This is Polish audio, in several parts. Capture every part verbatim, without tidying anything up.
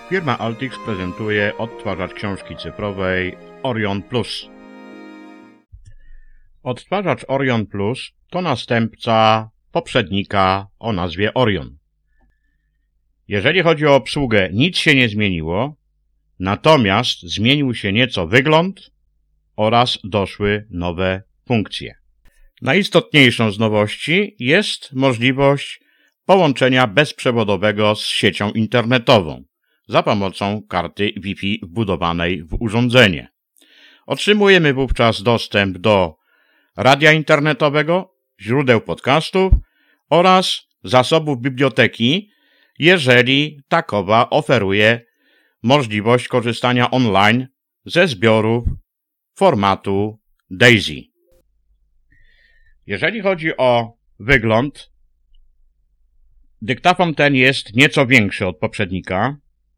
Firma Altix prezentuje odtwarzacz książki cyfrowej Orion Plus. Odtwarzacz Orion Plus to następca poprzednika o nazwie Orion. Jeżeli chodzi o obsługę, nic się nie zmieniło, natomiast zmienił się nieco wygląd oraz doszły nowe funkcje. Najistotniejszą z nowości jest możliwość połączenia bezprzewodowego z siecią internetową za pomocą karty Wi-Fi wbudowanej w urządzenie. Otrzymujemy wówczas dostęp do radia internetowego, źródeł podcastów oraz zasobów biblioteki, jeżeli takowa oferuje możliwość korzystania online ze zbiorów formatu DAISY. Jeżeli chodzi o wygląd, dyktafon ten jest nieco większy od poprzednika.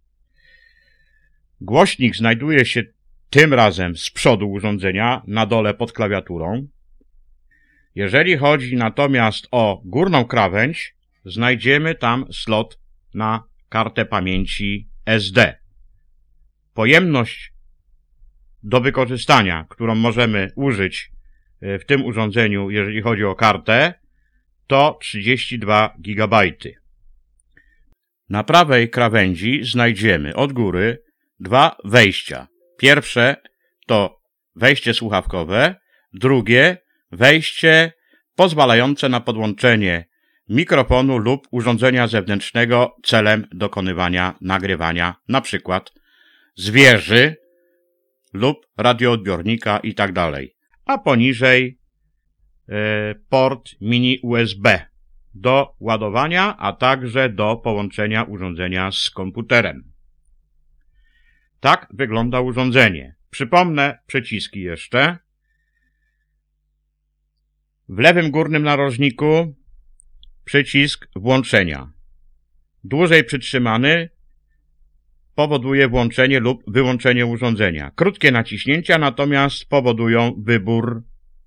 Głośnik znajduje się tym razem z przodu urządzenia, na dole pod klawiaturą. Jeżeli chodzi natomiast o górną krawędź, znajdziemy tam slot na kartę pamięci S D. Pojemność do wykorzystania, którą możemy użyć w tym urządzeniu, jeżeli chodzi o kartę, to trzydzieści dwa gigabajty. Na prawej krawędzi znajdziemy od góry dwa wejścia. Pierwsze to wejście słuchawkowe, drugie wejście pozwalające na podłączenie mikrofonu lub urządzenia zewnętrznego celem dokonywania nagrywania, na przykład z wieży lub radioodbiornika itd. A poniżej e, port mini U S B do ładowania, a także do połączenia urządzenia z komputerem. Tak wygląda urządzenie. Przypomnę przyciski jeszcze. W lewym górnym narożniku przycisk włączenia. Dłużej przytrzymany powoduje włączenie lub wyłączenie urządzenia. Krótkie naciśnięcia natomiast powodują wybór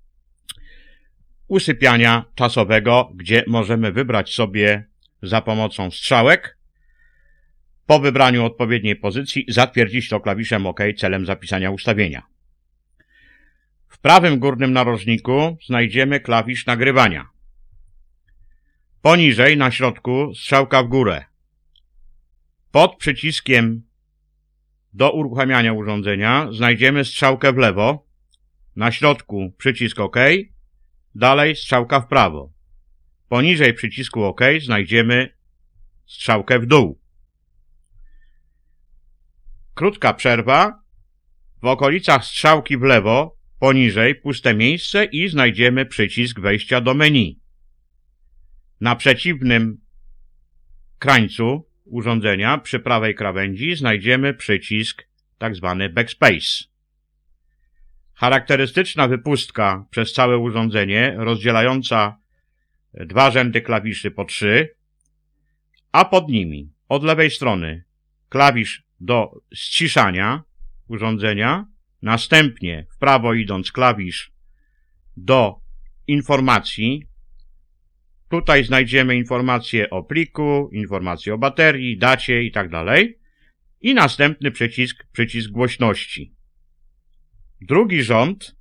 usypiania czasowego, gdzie możemy wybrać sobie za pomocą strzałek. Po wybraniu odpowiedniej pozycji zatwierdzić to klawiszem OK celem zapisania ustawienia. W prawym górnym narożniku znajdziemy klawisz nagrywania. Poniżej na środku strzałka w górę. Pod przyciskiem do uruchamiania urządzenia znajdziemy strzałkę w lewo. Na środku przycisk OK. Dalej strzałka w prawo. Poniżej przycisku OK znajdziemy strzałkę w dół. Krótka przerwa. W okolicach strzałki w lewo, poniżej puste miejsce i znajdziemy przycisk wejścia do menu. Na przeciwnym krańcu urządzenia przy prawej krawędzi znajdziemy przycisk tzw. backspace. Charakterystyczna wypustka przez całe urządzenie rozdzielająca dwa rzędy klawiszy po trzy, a pod nimi od lewej strony klawisz do ściszania urządzenia, następnie w prawo idąc klawisz do informacji. Tutaj znajdziemy informacje o pliku, informacje o baterii, dacie itd. I następny przycisk, przycisk głośności. Drugi rząd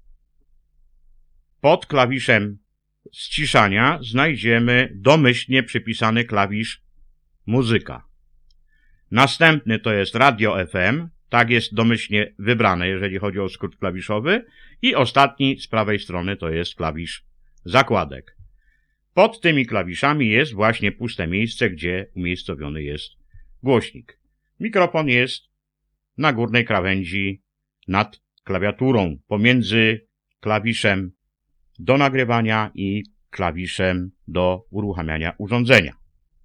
pod klawiszem ściszania znajdziemy domyślnie przypisany klawisz muzyka. Następny to jest radio F M, tak jest domyślnie wybrane, jeżeli chodzi o skrót klawiszowy. I ostatni z prawej strony to jest klawisz zakładek. Pod tymi klawiszami jest właśnie puste miejsce, gdzie umiejscowiony jest głośnik. Mikrofon jest na górnej krawędzi nad klawiaturą, pomiędzy klawiszem do nagrywania i klawiszem do uruchamiania urządzenia.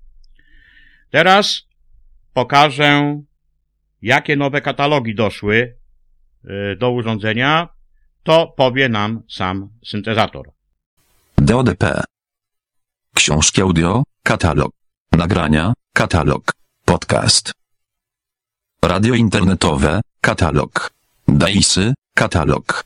Teraz pokażę, jakie nowe katalogi doszły do urządzenia. To powie nam sam syntezator. D O D P. Książki audio, katalog. Nagrania, katalog. Podcast. Radio internetowe, katalog. DAISY, katalog.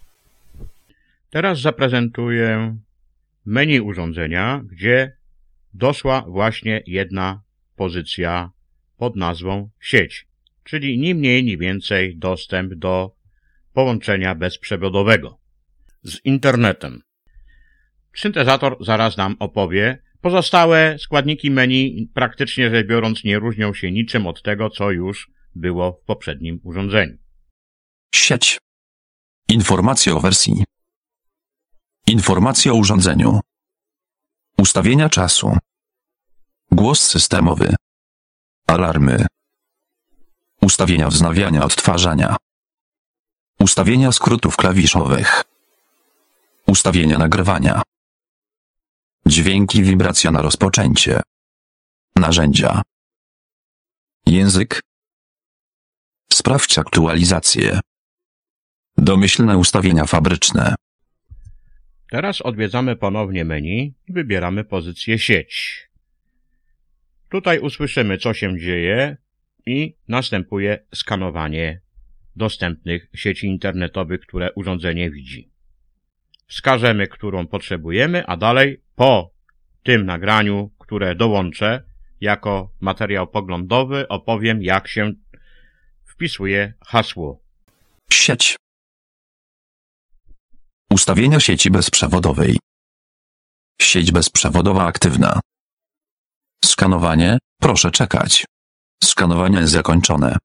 Teraz zaprezentuję menu urządzenia, gdzie doszła właśnie jedna pozycja pod nazwą sieć. czyli ni mniej, ni więcej dostęp do połączenia bezprzewodowego z internetem. Syntezator zaraz nam opowie. Pozostałe składniki menu, praktycznie rzecz biorąc, nie różnią się niczym od tego, co już było w poprzednim urządzeniu. Sieć. Informacje o wersji. Informacje o urządzeniu. Ustawienia czasu. Głos systemowy. Alarmy. Ustawienia wznawiania odtwarzania. Ustawienia skrótów klawiszowych. Ustawienia nagrywania. Dźwięki, wibracja na rozpoczęcie. Narzędzia. Język. Sprawdź aktualizację. Domyślne ustawienia fabryczne. Teraz odwiedzamy ponownie menu i wybieramy pozycję sieć. Tutaj usłyszymy, co się dzieje i następuje skanowanie dostępnych sieci internetowych, które urządzenie widzi. Wskażemy, którą potrzebujemy, a dalej po tym nagraniu, które dołączę jako materiał poglądowy, opowiem, jak się wpisuje hasło. Sieć. Ustawienia sieci bezprzewodowej. Sieć bezprzewodowa aktywna. Skanowanie, proszę czekać. Skanowanie zakończone.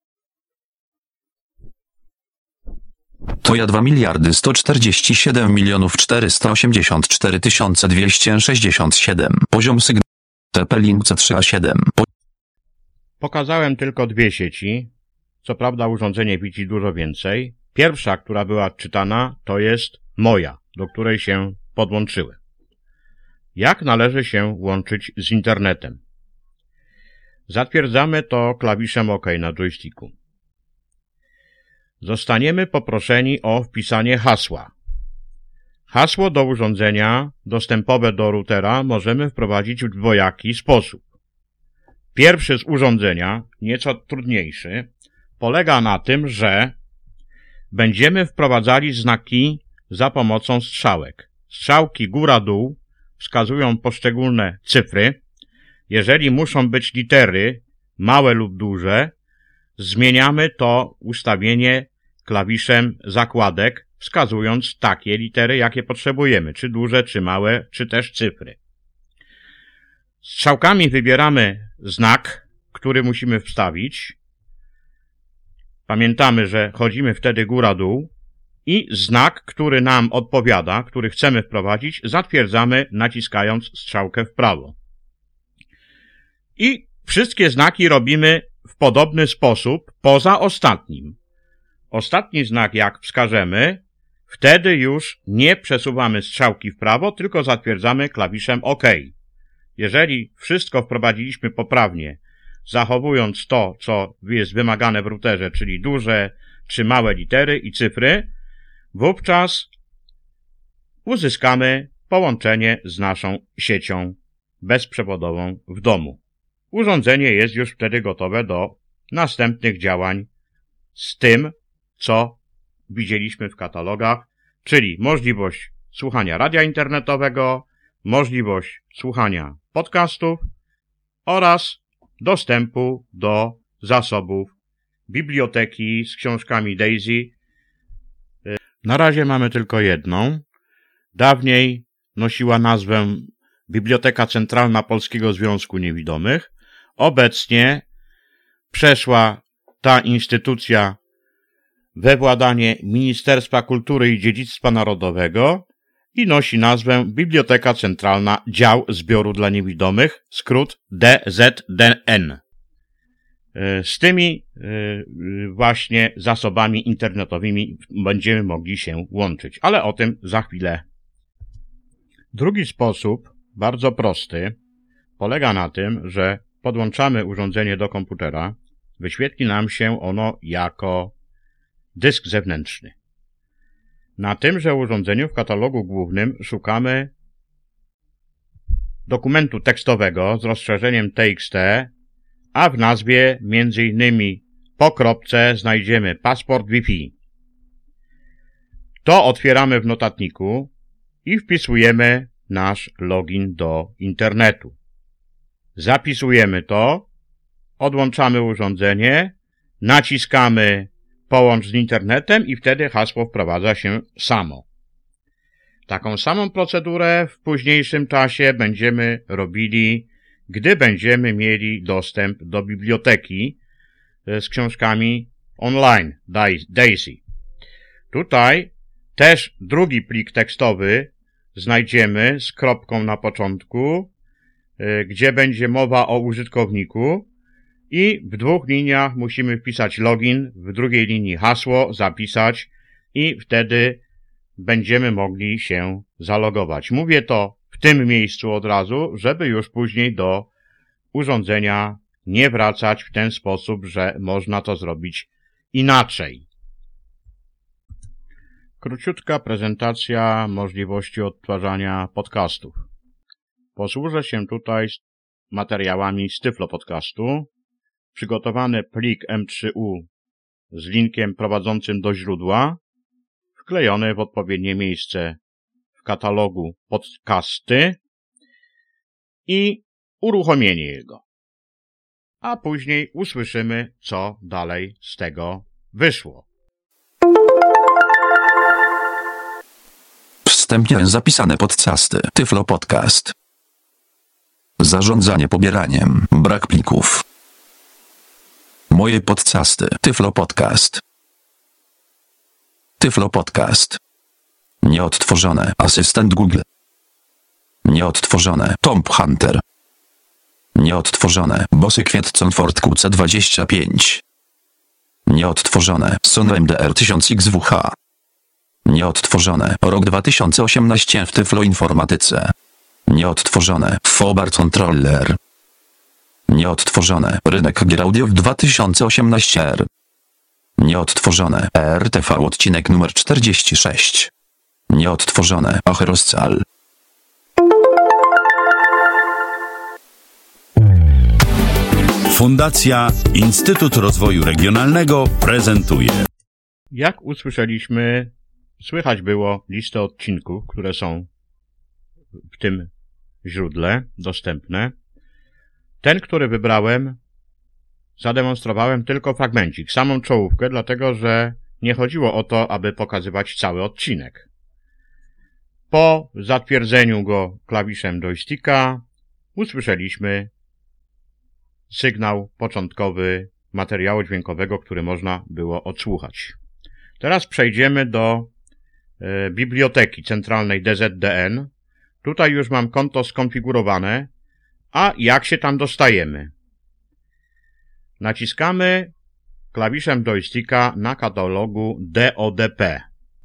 To ja dwa miliardy sto czterdzieści siedem milionów czterysta osiemdziesiąt cztery tysiące dwieście sześćdziesiąt siedem. Poziom sygnału. T P Link C trzy A siedem. Po... Pokazałem tylko dwie sieci. Co prawda urządzenie widzi dużo więcej. Pierwsza, która była czytana, to jest moja, do której się podłączyłem. Jak należy się łączyć z internetem? Zatwierdzamy to klawiszem OK na joysticku. Zostaniemy poproszeni o wpisanie hasła. Hasło do urządzenia dostępowe do routera możemy wprowadzić w dwojaki sposób. Pierwszy z urządzenia, nieco trudniejszy, polega na tym, że będziemy wprowadzali znaki za pomocą strzałek. Strzałki góra-dół wskazują poszczególne cyfry. Jeżeli muszą być litery, małe lub duże, zmieniamy to ustawienie klawiszem zakładek, wskazując takie litery, jakie potrzebujemy, czy duże, czy małe, czy też cyfry. Strzałkami wybieramy znak, który musimy wstawić. Pamiętamy, że chodzimy wtedy góra-dół i znak, który nam odpowiada, który chcemy wprowadzić, zatwierdzamy naciskając strzałkę w prawo. I wszystkie znaki robimy w podobny sposób, poza ostatnim. Ostatni znak, jak wskażemy, wtedy już nie przesuwamy strzałki w prawo, tylko zatwierdzamy klawiszem OK. Jeżeli wszystko wprowadziliśmy poprawnie, zachowując to, co jest wymagane w routerze, czyli duże czy małe litery i cyfry, wówczas uzyskamy połączenie z naszą siecią bezprzewodową w domu. Urządzenie jest już wtedy gotowe do następnych działań z tym, co widzieliśmy w katalogach, czyli możliwość słuchania radia internetowego, możliwość słuchania podcastów oraz dostępu do zasobów biblioteki z książkami Daisy. Na razie mamy tylko jedną. Dawniej nosiła nazwę Biblioteka Centralna Polskiego Związku Niewidomych. Obecnie przeszła ta instytucja we władanie Ministerstwa Kultury i Dziedzictwa Narodowego i nosi nazwę Biblioteka Centralna Dział Zbioru dla Niewidomych, skrót D Z D N. Z tymi właśnie zasobami internetowymi będziemy mogli się łączyć, ale o tym za chwilę. Drugi sposób, bardzo prosty, polega na tym, że podłączamy urządzenie do komputera, wyświetli nam się ono jako dysk zewnętrzny. Na tymże urządzeniu w katalogu głównym szukamy dokumentu tekstowego z rozszerzeniem T X T, a w nazwie między innymi po kropce znajdziemy paszport Wi-Fi. To otwieramy w notatniku i wpisujemy nasz login do internetu. Zapisujemy to, odłączamy urządzenie, naciskamy połącz z internetem i wtedy hasło wprowadza się samo. Taką samą procedurę w późniejszym czasie będziemy robili, gdy będziemy mieli dostęp do biblioteki z książkami online Daisy. Tutaj też drugi plik tekstowy znajdziemy z kropką na początku, gdzie będzie mowa o użytkowniku i w dwóch liniach musimy wpisać login, w drugiej linii hasło zapisać i wtedy będziemy mogli się zalogować. Mówię to w tym miejscu od razu, żeby już później do urządzenia nie wracać w ten sposób, że można to zrobić inaczej. Króciutka prezentacja możliwości odtwarzania podcastów. Posłużę się tutaj materiałami z Tyflo Podcastu. Przygotowany plik em trzy u z linkiem prowadzącym do źródła, wklejony w odpowiednie miejsce w katalogu podcasty i uruchomienie jego. A później usłyszymy, co dalej z tego wyszło. Wstępnie zapisane podcasty. Tyflo Podcast. Zarządzanie pobieraniem. Brak plików. Moje podcasty. Tyflo Podcast. Tyflo Podcast. Nieodtworzone. Asystent Google. Nieodtworzone. Tomb Hunter. Nieodtworzone. Bosy Kwietcon Ford Q C dwadzieścia pięć. Nieodtworzone. Sony M D R tysiąc X W H. Nieodtworzone. Rok dwa tysiące osiemnaście w Tyflo Informatyce. Nieodtworzone. Fobart Controller. Nieodtworzone. Rynek gier audio w dwa tysiące osiemnaście R. Nieodtworzone. E R T V odcinek numer czterdzieści sześć. Nieodtworzone. Acheroscal. Fundacja Instytut Rozwoju Regionalnego prezentuje. Jak usłyszeliśmy, słychać było listę odcinków, które są w tym źródle dostępne. Ten, który wybrałem, zademonstrowałem tylko fragmencik, samą czołówkę, dlatego że nie chodziło o to, aby pokazywać cały odcinek. Po zatwierdzeniu go klawiszem joysticka usłyszeliśmy sygnał początkowy materiału dźwiękowego, który można było odsłuchać. Teraz przejdziemy do e, biblioteki centralnej D Z D N. Tutaj już mam konto skonfigurowane, a jak się tam dostajemy? Naciskamy klawiszem joysticka na katalogu D O D P.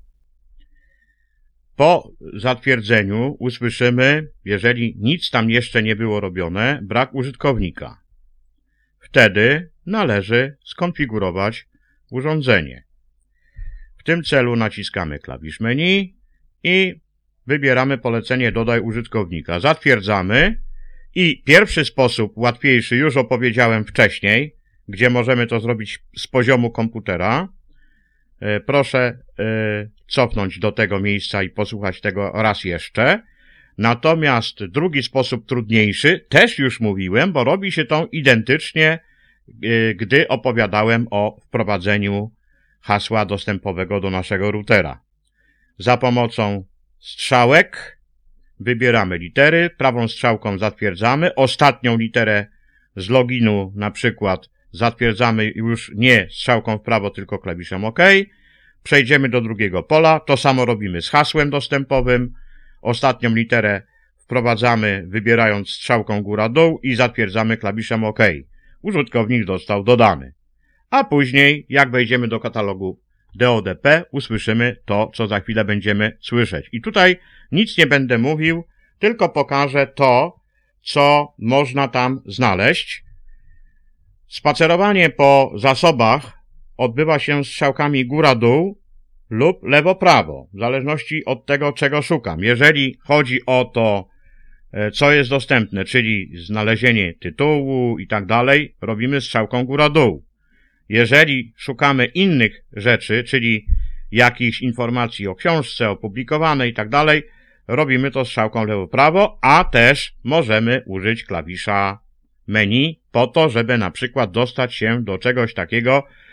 Po zatwierdzeniu usłyszymy, jeżeli nic tam jeszcze nie było robione, brak użytkownika. Wtedy należy skonfigurować urządzenie. W tym celu naciskamy klawisz menu i wybieramy polecenie Dodaj użytkownika. Zatwierdzamy i pierwszy sposób, łatwiejszy, już opowiedziałem wcześniej, gdzie możemy to zrobić z poziomu komputera. Proszę cofnąć do tego miejsca i posłuchać tego raz jeszcze. Natomiast drugi sposób trudniejszy, też już mówiłem, bo robi się to identycznie, gdy opowiadałem o wprowadzeniu hasła dostępowego do naszego routera. Za pomocą strzałek wybieramy litery, prawą strzałką zatwierdzamy, ostatnią literę z loginu na przykład zatwierdzamy już nie strzałką w prawo, tylko klawiszem OK. Przejdziemy do drugiego pola, to samo robimy z hasłem dostępowym, ostatnią literę wprowadzamy wybierając strzałką góra-dół i zatwierdzamy klawiszem OK. Użytkownik został dodany. A później, jak wejdziemy do katalogu D O D P, usłyszymy to, co za chwilę będziemy słyszeć. I tutaj nic nie będę mówił, tylko pokażę to, co można tam znaleźć. Spacerowanie po zasobach odbywa się strzałkami góra-dół lub lewo-prawo, w zależności od tego, czego szukam. Jeżeli chodzi o to, co jest dostępne, czyli znalezienie tytułu i tak dalej, robimy strzałką góra-dół. Jeżeli szukamy innych rzeczy, czyli jakichś informacji o książce opublikowanej i tak dalej, robimy to strzałką lewo-prawo, a też możemy użyć klawisza menu po to, żeby na przykład dostać się do czegoś takiego,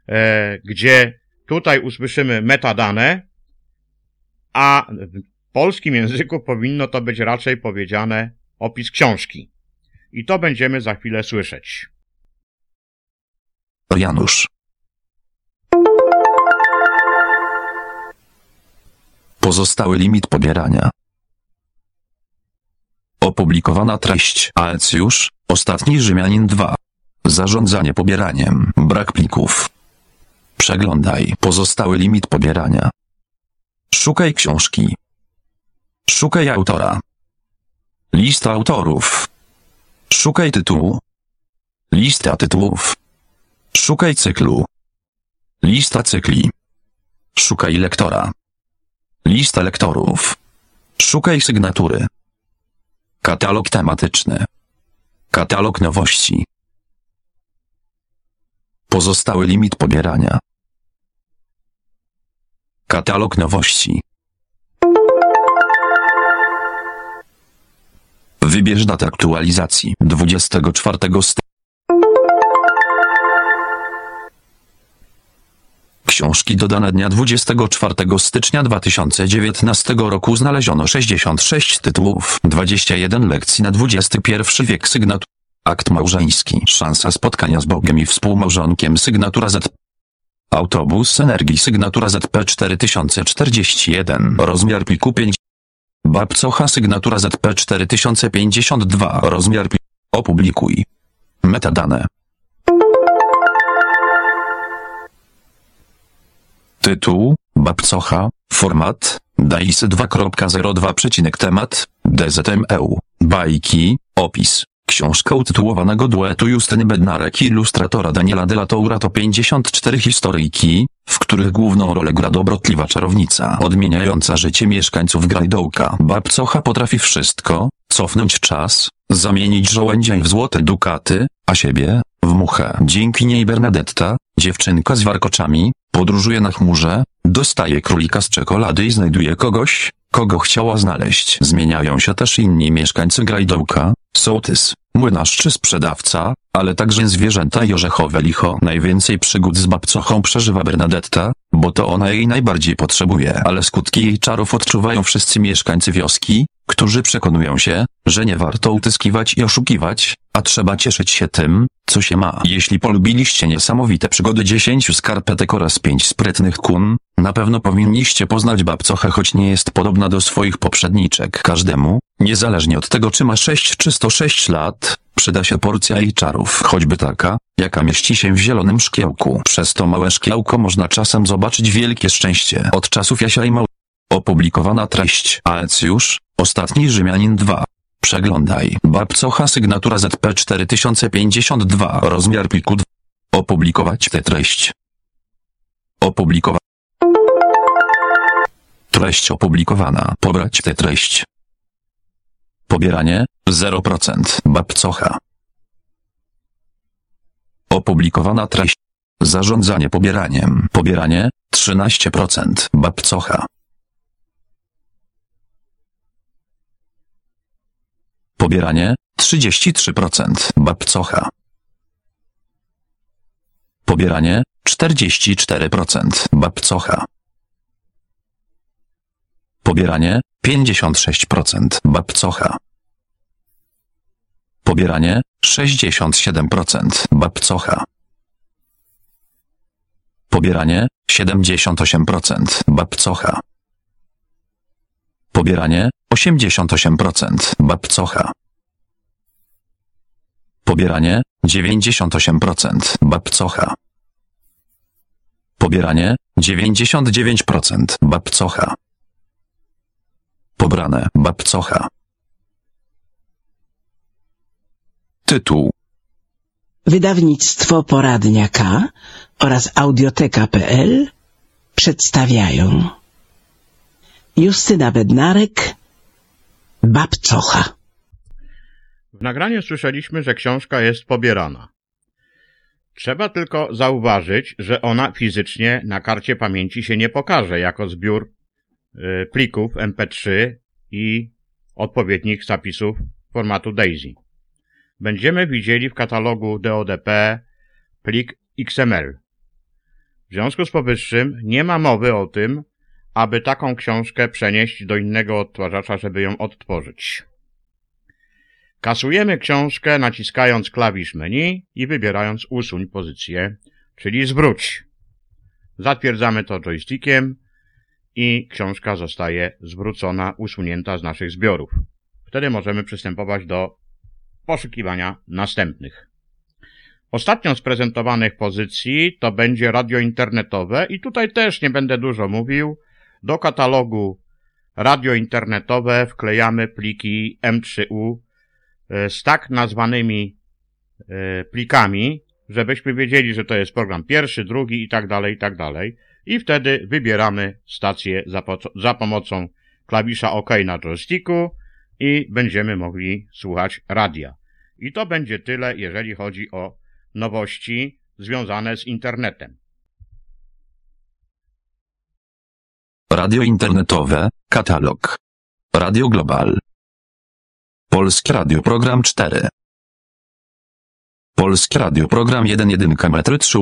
e, gdzie tutaj usłyszymy metadane, a w polskim języku powinno to być raczej powiedziane opis książki. I to będziemy za chwilę słyszeć. Janusz. Pozostały limit pobierania. Opublikowana treść. Aecjusz, Ostatni Rzymianin dwa. Zarządzanie pobieraniem. Brak plików. Przeglądaj. Pozostały limit pobierania. Szukaj książki. Szukaj autora. Lista autorów. Szukaj tytułu. Lista tytułów. Szukaj cyklu. Lista cykli. Szukaj lektora. Lista lektorów. Szukaj sygnatury. Katalog tematyczny. Katalog nowości. Pozostały limit pobierania. Katalog nowości. Wybierz datę aktualizacji dwudziestego czwartego stycznia. Książki dodane dnia dwudziestego czwartego stycznia dwa tysiące dziewiętnastego roku znaleziono sześćdziesiąt sześć tytułów, dwadzieścia jeden lekcji na dwudziesty pierwszy wiek sygnatur. Akt małżeński. Szansa spotkania z Bogiem i współmałżonkiem sygnatura Z. Autobus energii sygnatura Z P cztery tysiące czterdzieści jeden. Rozmiar pliku pięć. Babcocha sygnatura Z P cztery tysiące pięćdziesiąt dwa. Rozmiar pliku. Opublikuj. Metadane. Tytuł, Babcocha, format, D A I S dwa zero dwa. Temat, D Z M E U, bajki, opis. Książka utytułowanego duetu Justyny Bednarek i ilustratora Daniela de la Toura to pięćdziesiąt cztery historyjki, w których główną rolę gra dobrotliwa czarownica odmieniająca życie mieszkańców Grajdołka. Babcocha potrafi wszystko, cofnąć czas, zamienić żołędzie w złote dukaty, a siebie w muchę. Dzięki niej Bernadetta, dziewczynka z warkoczami, podróżuje na chmurze, dostaje królika z czekolady i znajduje kogoś, kogo chciała znaleźć. Zmieniają się też inni mieszkańcy Grajdołka, sołtys, młynarz czy sprzedawca, ale także zwierzęta i orzechowe licho. Najwięcej przygód z Babcochą przeżywa Bernadetta, bo to ona jej najbardziej potrzebuje. Ale skutki jej czarów odczuwają wszyscy mieszkańcy wioski, którzy przekonują się, że nie warto utyskiwać i oszukiwać, a trzeba cieszyć się tym, co się ma. Jeśli polubiliście niesamowite przygody dziesięciu skarpetek oraz pięć sprytnych kun, na pewno powinniście poznać Babcochę, choć nie jest podobna do swoich poprzedniczek. Każdemu, niezależnie od tego czy ma sześć czy sto sześć lat, przyda się porcja jej czarów, choćby taka, jaka mieści się w zielonym szkiełku. Przez to małe szkiełko można czasem zobaczyć wielkie szczęście. Od czasów Jasia i Mał... Opublikowana treść. Aecjusz, Ostatni Rzymianin dwa. Przeglądaj. Babcocha sygnatura Z P cztery tysiące pięćdziesiąt dwa. Rozmiar pliku. Opublikować tę treść. Opublikować. Treść opublikowana. Pobrać tę treść. Pobieranie zero procent. Babcocha. Opublikowana treść. Zarządzanie pobieraniem. Pobieranie trzynaście procent. Babcocha. Pobieranie trzydzieści trzy procent. Babcocha. Pobieranie czterdzieści cztery procent. Babcocha. Pobieranie pięćdziesiąt sześć procent. Babcocha. Pobieranie sześćdziesiąt siedem procent. Babcocha. Pobieranie siedemdziesiąt osiem procent. Babcocha. Pobieranie osiemdziesiąt osiem procent. Babcocha. Pobieranie dziewięćdziesiąt osiem procent. Babcocha. Pobieranie dziewięćdziesiąt dziewięć procent. Babcocha. Pobrane. Babcocha. Tytuł. Wydawnictwo Poradnia K oraz Audioteka kropka p l przedstawiają Justyna Bednarek, Babcocha. W nagraniu słyszeliśmy, że książka jest pobierana. Trzeba tylko zauważyć, że ona fizycznie na karcie pamięci się nie pokaże jako zbiór y, plików M P trzy i odpowiednich zapisów formatu DAISY. Będziemy widzieli w katalogu D O D P plik X M L. W związku z powyższym nie ma mowy o tym, aby taką książkę przenieść do innego odtwarzacza, żeby ją odtworzyć. Kasujemy książkę naciskając klawisz menu i wybierając usuń pozycję, czyli zwróć. Zatwierdzamy to joystickiem i książka zostaje zwrócona, usunięta z naszych zbiorów. Wtedy możemy przystępować do poszukiwania następnych. Ostatnią z prezentowanych pozycji to będzie radio internetowe i tutaj też nie będę dużo mówił. Do katalogu radio internetowe wklejamy pliki M trzy U z tak nazwanymi plikami, żebyśmy wiedzieli, że to jest program pierwszy, drugi i tak dalej, i tak dalej. I wtedy wybieramy stację za, po, za pomocą klawisza OK na joysticku i będziemy mogli słuchać radia. I to będzie tyle, jeżeli chodzi o nowości związane z internetem. Radio internetowe, katalog. Radio Global. Polskie Radio Program cztery. Polskie Radio Program jeden jeden metr trzy.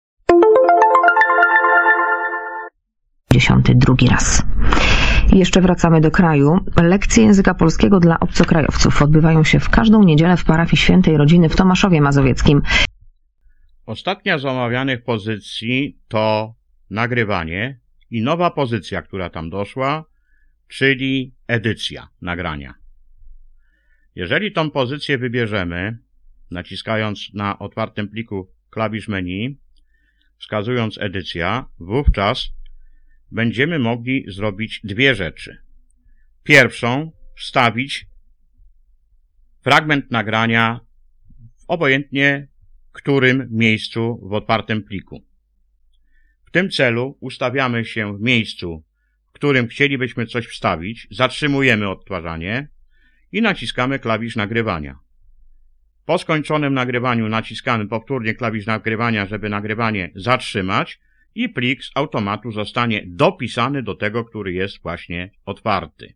Dziesiąty drugi raz. I jeszcze wracamy do kraju. Lekcje języka polskiego dla obcokrajowców odbywają się w każdą niedzielę w parafii Świętej Rodziny w Tomaszowie Mazowieckim. Ostatnia z omawianych pozycji to nagrywanie i nowa pozycja, która tam doszła, czyli edycja nagrania. Jeżeli tą pozycję wybierzemy, naciskając na otwartym pliku klawisz menu, wskazując edycja, wówczas będziemy mogli zrobić dwie rzeczy. Pierwszą, wstawić fragment nagrania w obojętnie którym miejscu w otwartym pliku. W tym celu ustawiamy się w miejscu, w którym chcielibyśmy coś wstawić, zatrzymujemy odtwarzanie i naciskamy klawisz nagrywania. Po skończonym nagrywaniu naciskamy powtórnie klawisz nagrywania, żeby nagrywanie zatrzymać i plik z automatu zostanie dopisany do tego, który jest właśnie otwarty.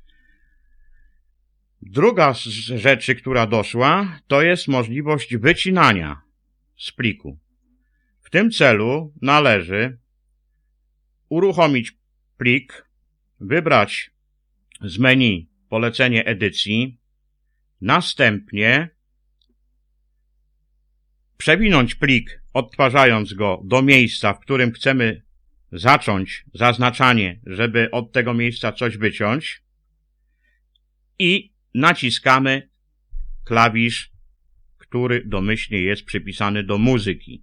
Druga z rzeczy, która doszła, to jest możliwość wycinania z pliku. W tym celu należy uruchomić plik, wybrać z menu polecenie edycji, następnie przewinąć plik, odtwarzając go do miejsca, w którym chcemy zacząć zaznaczanie, żeby od tego miejsca coś wyciąć i naciskamy klawisz, który domyślnie jest przypisany do muzyki.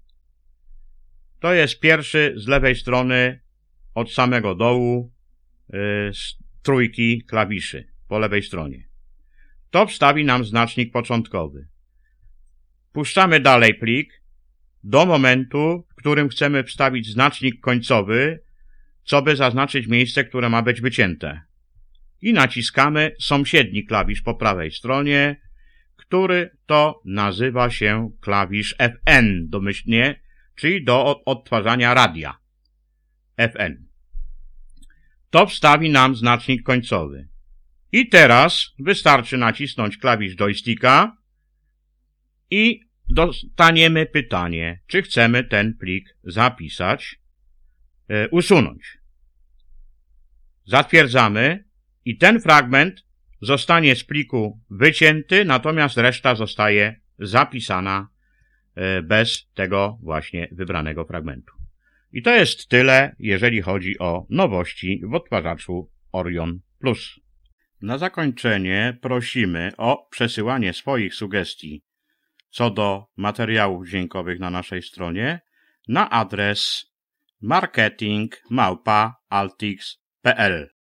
To jest pierwszy z lewej strony od samego dołu yy, z trójki klawiszy po lewej stronie. To wstawi nam znacznik początkowy. Puszczamy dalej plik do momentu, w którym chcemy wstawić znacznik końcowy, co by zaznaczyć miejsce, które ma być wycięte. I naciskamy sąsiedni klawisz po prawej stronie, który to nazywa się klawisz F N domyślnie, czyli do odtwarzania radia. F N. To wstawi nam znacznik końcowy. I teraz wystarczy nacisnąć klawisz joysticka i dostaniemy pytanie, czy chcemy ten plik zapisać, yy, usunąć. Zatwierdzamy i ten fragment zostanie z pliku wycięty, natomiast reszta zostaje zapisana yy, bez tego właśnie wybranego fragmentu. I to jest tyle, jeżeli chodzi o nowości w odtwarzaczu Orion Plus. Na zakończenie prosimy o przesyłanie swoich sugestii co do materiałów dźwiękowych na naszej stronie na adres marketing małpa altix kropka p l.